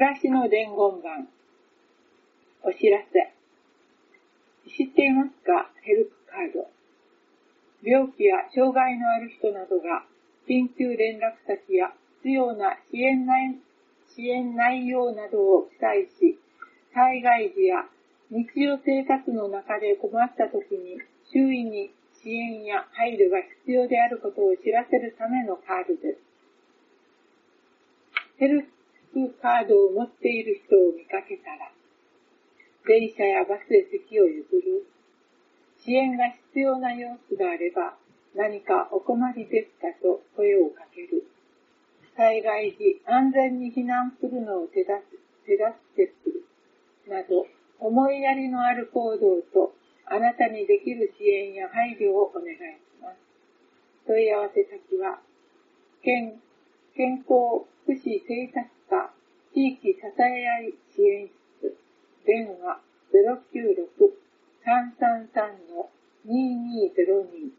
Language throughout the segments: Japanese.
らしの伝言板。お知らせ。知っていますか？ヘルプカード。病気や障害のある人などが緊急連絡先や必要な支援内容などを記載し、災害時や日常生活の中で困った時に周囲に支援や配慮が必要であることを知らせるためのカードです。ヘルプカードを持っている人を見かけたら、電車やバスで席を譲る。支援が必要な様子があれば、何かお困りですかと声をかける。災害時、安全に避難するのを手助けする。など、思いやりのある行動と、あなたにできる支援や配慮をお願いします。問い合わせ先は、健康福祉政策課地域支え合い支援室、電話096-333-2202。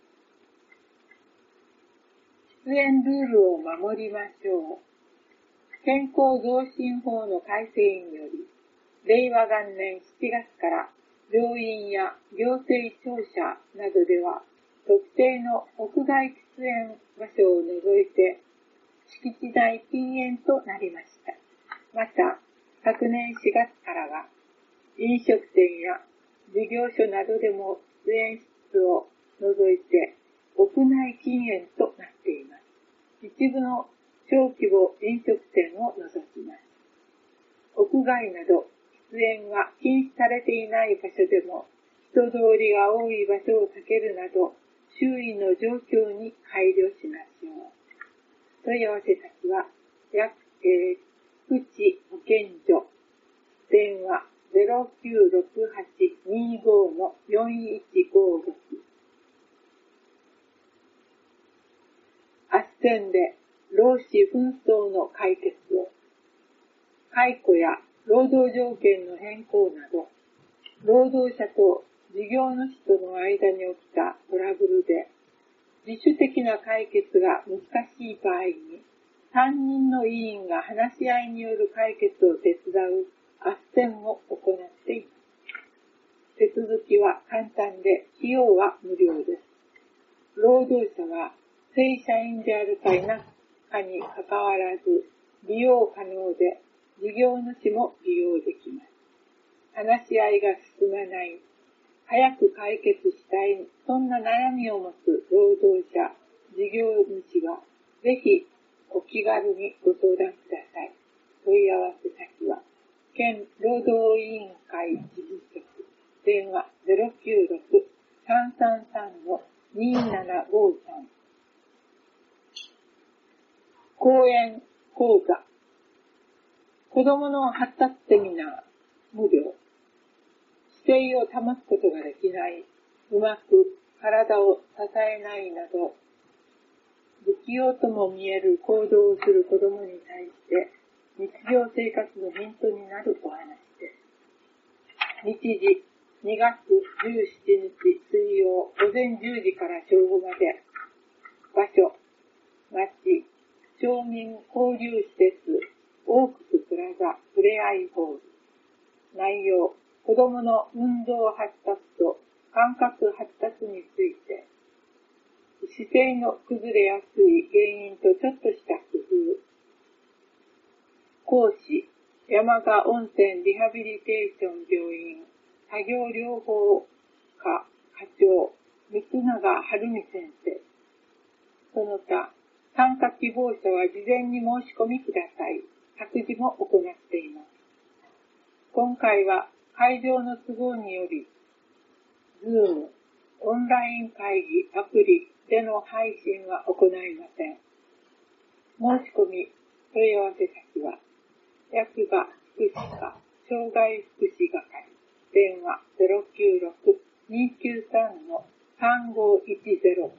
出演ルールを守りましょう。健康増進法の改正により、令和元年7月から病院や行政庁舎などでは特定の屋外喫煙場所を除いて敷地内禁煙となりました。また、昨年4月からは飲食店や事業所などでも喫煙室を除いて屋内禁煙となっています。一部の小規模飲食店を除きます。屋外など喫煙が禁止されていない場所でも人通りが多い場所を避けるなど周囲の状況に配慮しましょう。問い合わせ先は福祉保健所、電話0968-25-4156。斡旋で労使紛争の解決を、解雇や労働条件の変更など、労働者と事業主との間に起きたトラブルで、自主的な解決が難しい場合に、担任の委員が話し合いによる解決を手伝う斡旋を行っています。手続きは簡単で、費用は無料です。労働者は正社員であるか否かにかかわらず利用可能で、事業主も利用できます。話し合いが進まない、早く解決したい、そんな悩みを持つ労働者、事業主は、ぜひお気軽にご相談ください。問い合わせ先は、県労働委員会事務局、電話096-333-2753。講演講座、子どもの発達セミナー、無料。姿勢を保つことができない、うまく体を支えないなど、不器用とも見える行動をする子どもに対して、日常生活のヒントになるお話です。日時、2月17日水曜午前10時から正午まで。場所、町、町民交流施設、オークスプラザふれあいホール。内容、子どもの運動発達と感覚発達について、姿勢の崩れやすい原因とちょっとした工夫。講師、山賀温泉リハビリテーション病院作業療法科課長、三永晴美先生。その他、参加希望者は事前に申し込みください。託児も行っています。今回は会場の都合により、Zoom、オンライン会議アプリでの配信は行いません。申し込み、問い合わせ先は、役場福祉課障害福祉係、電話096-293-3510。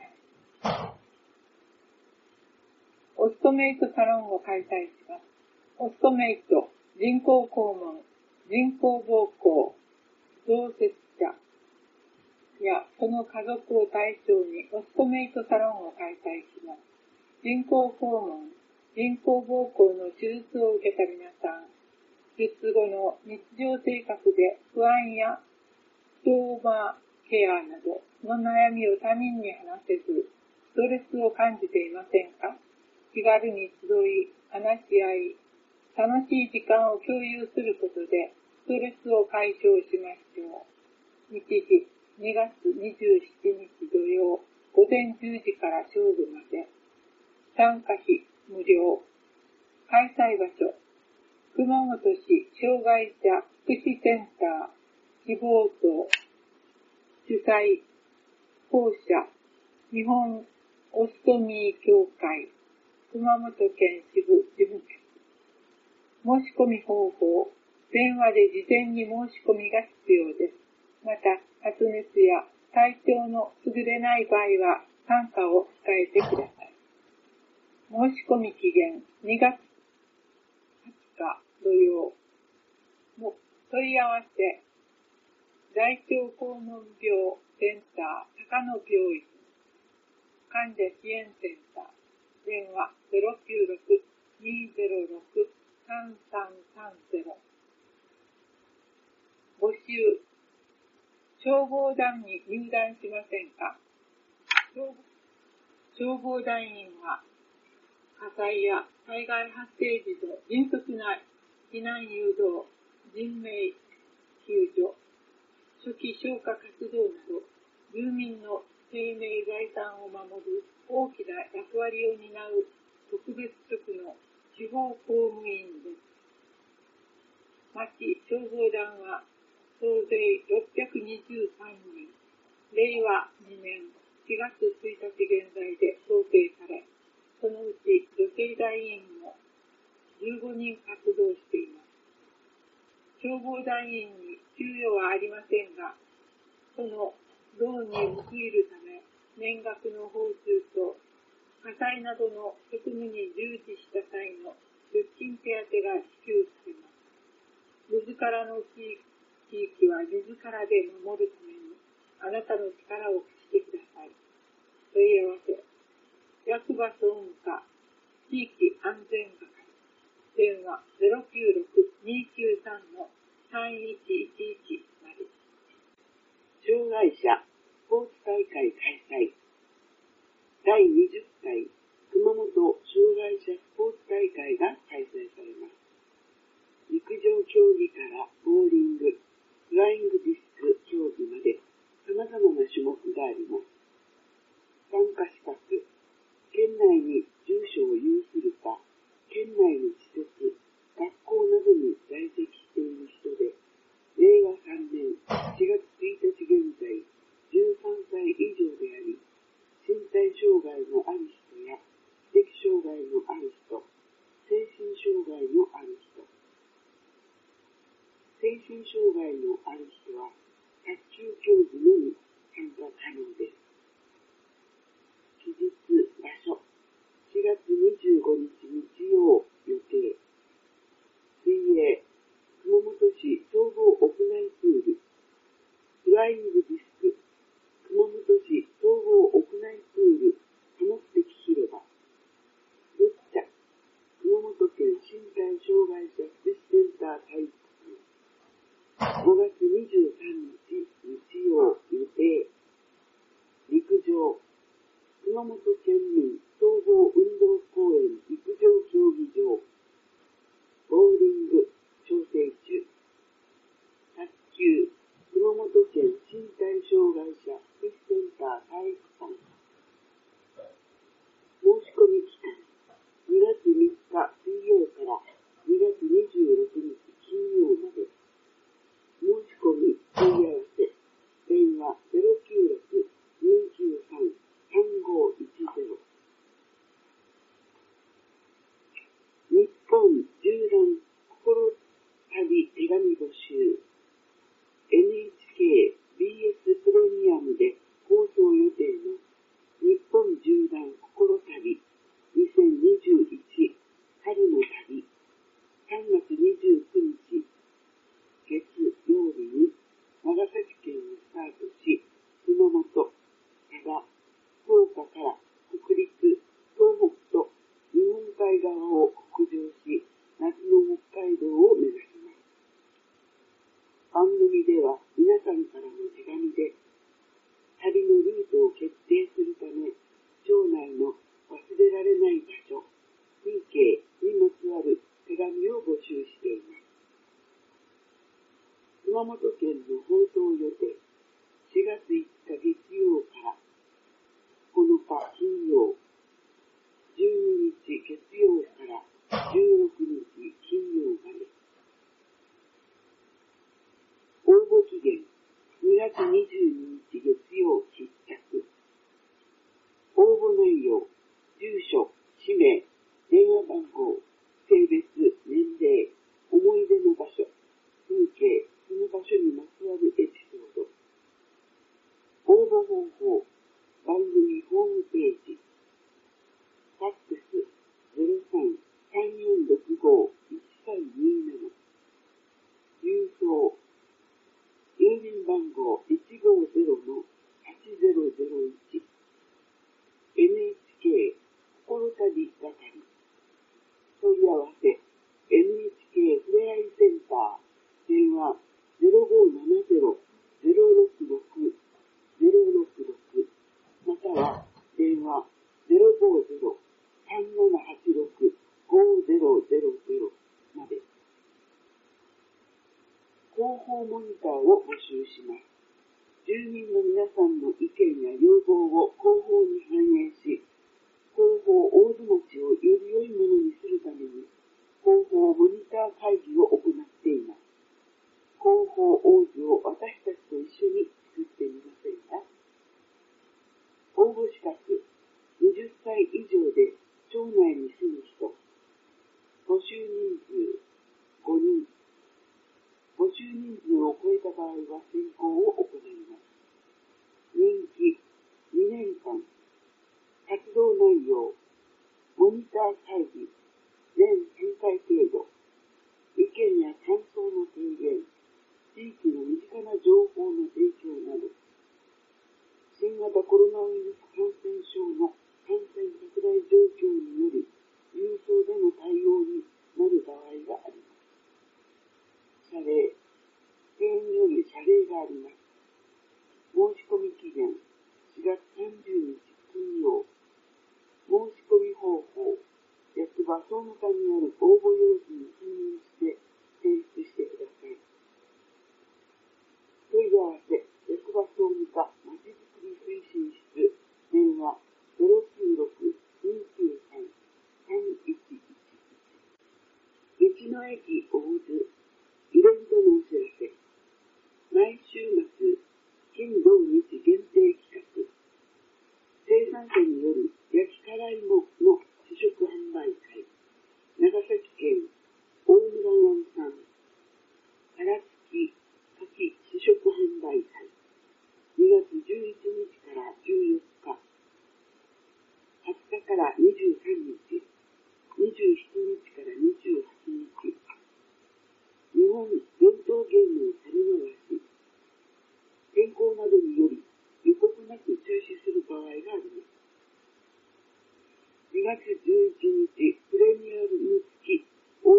オストメイトサロンを開催します。オストメイト、人工肛門、人工膀胱、増設者やその家族を対象にオストメイトサロンを開催します。人工肛門、人人工膀胱の手術を受けた皆さん、術後の日常生活で不安やストーマケアなどの悩みを他人に話せず、ストレスを感じていませんか？気軽に集い、話し合い、楽しい時間を共有することで、ストレスを解消しましょう。日時、2月27日土曜、午前10時から正午まで。参加費無料。開催場所、熊本市障害者福祉センター希望棟。主催、公社、日本オストミー協会、熊本県支部事務局。申し込み方法、電話で事前に申し込みが必要です。また、発熱や体調の優れない場合は参加を控えてください。申し込み期限2月20日土曜。問い合わせ、大腸肛門病センター高野病院患者支援センター電話 096-206-3330 募集、消防団に入団しませんか？消防団員は火災や災害発生時の迅速な避難誘導、人命救助、初期消火活動など、住民の生命財産を守る大きな役割を担う特別職の地方公務員です。町消防団は総勢623人、令和2年4月1日現在で想定され、そのうち女性団員も15人活動しています。消防団員に給与はありませんが、その労に報いるため、年額の報酬と火災などの職務に従事した際の出勤手当が支給されます。水からの地域は自らで守るために、あなたの力を貸してください。問い合わせ、役場総務課地域安全係電話 096-293-3111 まで。 障害者スポーツ大会開催。第20回熊本障害者スポーツ大会が開催されます。陸上競技からボーリング、フライングディスク競技まで様々な種目があります。参加資格、県内に住所を有するか、県内の施設、学校などに在籍している人で、令和3年4月1日現在13歳以上であり、身体障害のある人や知的障害のある人、精神障害のある人。精神障害のある人は卓球競技のみ参加可能です。期日場所、4月25日日曜予定。水泳、熊本市総合屋内プール。フライングディスク、熊本市総合屋内プール多目的広場。ボッチャ、熊本県身体障害者福祉センター体育館。5月23日日曜予定。陸上、熊本県民総合運動公園陸上競技場。ボーリング調整中。卓球、熊本県身体障害者福祉センター体育館。申し込み期間、2月3日水曜から2月26日金曜まで。申し込み問い合わせ、電話 096-293-3510。日本縦断心旅手紙募集。NHK BS プレミアムで放送予定の紙で旅のルートを決定するため、町内の忘れられない場所、風景にまつわる手紙を募集しています。熊本県の放送予定、4月5日月曜から9日金曜、12日月曜から16日金曜まで。応募期限2月22日月曜必着。応募内容、住所、氏名、電話番号、性別、年齢、思い出の場所、風景、その場所にまつわるエピソード。応募方法、番組ホームページ。ファックス 03-3465-1327。郵送、郵便番号 150-8001。NHK 心旅係。問い合わせ NHK ふれあいセンター。電話 0570-066-066 または電話 050-3786-5000 まで。広報モニターを募集します。住民の皆さんの意見や要望を広報に反映し、広報大津町をより良いものにするために、広報モニター会議を行っています。広報大津を私たちと一緒に作ってみませんか？応募資格、20歳以上で町内に住む人。募集人数、5人。募集人数を超えた場合は選考を行います。任期、2年間。活動内容、モニター会議、年10回程度。意見や感想の提言、地域の身近な情報の提供など、新型コロナウイルス感染症の感染拡大状況により、郵送での対応になる場合があります。謝礼、県による謝礼があります。申し込み期限、4月30日金曜。申し込み方法、役場総務課にある応募用紙に記入して提出してください。問い合わせ、役場総務課まちづくり推進室、電話 096-293-3111。道の駅大津、イベントのお知らせ。毎週末、金土日限定企画。生産者による焼き辛芋の試食販売会。長崎県大村湾産殻付き牡蠣試食販売会。2月11日から14日。20日から23日。27日から28日。日本伝統芸能猿回し。天候などにより予告なく中止する場合があります。2月11日、プレミアム付き大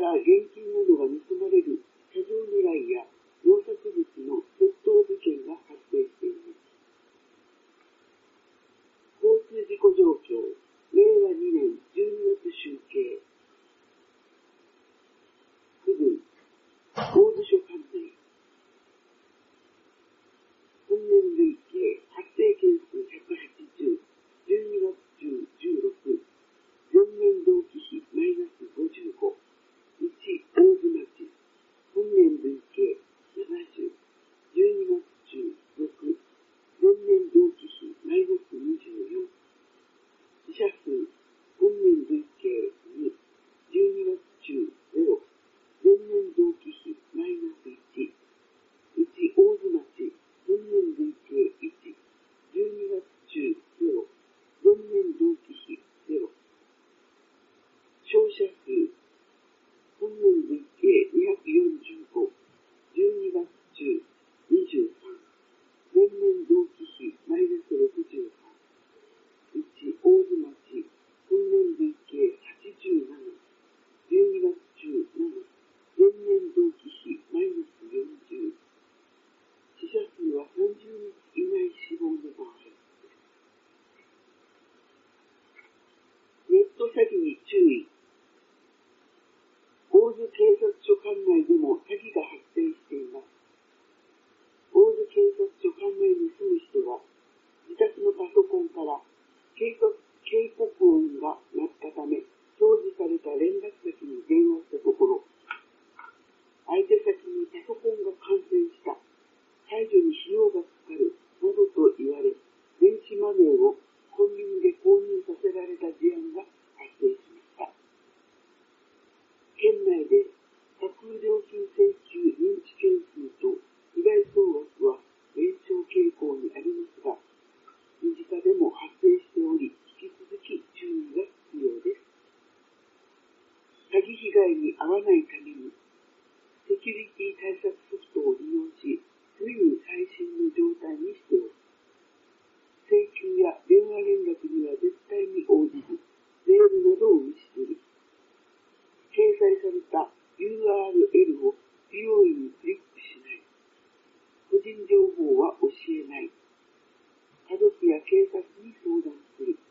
た現金などが盗まれる車上狙いや農作物の窃盗事件が発生しています。交通事故状況、令和2年12月集計。区分、大津署管内。本年累計発生件数180、12月中16、前年同期比マイナス55、1、大津町、本年累計70、12月中6、前年同期比マイナス24、死者数、本年累計2、12月中0、前年同期比マイナス1、1、大津町、本年累計1、12月中0、前年同期比0、傷者数、本年累計245、12月中23、前年同期比マイナス63、1、大津町、本年累計87、12月中7、前年同期比マイナス40、死者数は30日以内死亡の場合。ネット詐欺に注意。大津警察署管内でも詐欺が発生しています。大津警察署管内に住む人は、自宅のパソコンから警告音が鳴ったため、表示された連絡先に電話したところ、相手先にパソコンが感染した、解除に費用がかかる、などと言われ、電子マネーをコンビニで購入させられた事案が発生しました。県内で架空料金請求認知件数と被害総額は減少傾向にありますが、身近でも発生しており、引き続き注意が必要です。詐欺被害に遭わないために、セキュリティ対策ソフトを利用し、常に最新の状態にしておく。請求や電話連絡には絶対に応じず、メールなどを無視する。掲載された URL を不用意にクリックしない。個人情報は教えない。家族や警察に相談する。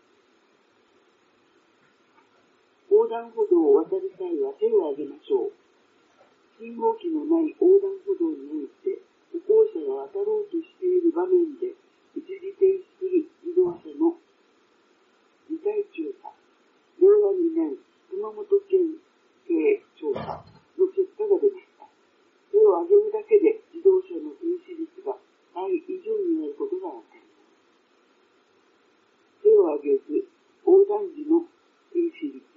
横断歩道を渡る際は手を挙げましょう。信号機のない横断歩道において、歩行者が渡ろうとしている場面で一時停止する自動車の事態調査、令和2年熊本県警調査の結果が出ました。手を挙げるだけで自動車の停止率が倍以上になることがわかります。手を挙げず横断時の停止率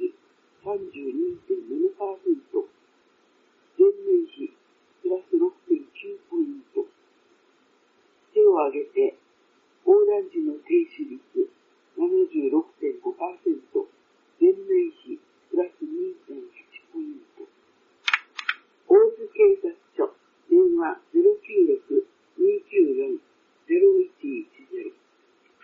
32.7%、前年比プラス 6.9 ポイント。手を挙げて横断時の停止率 76.5%、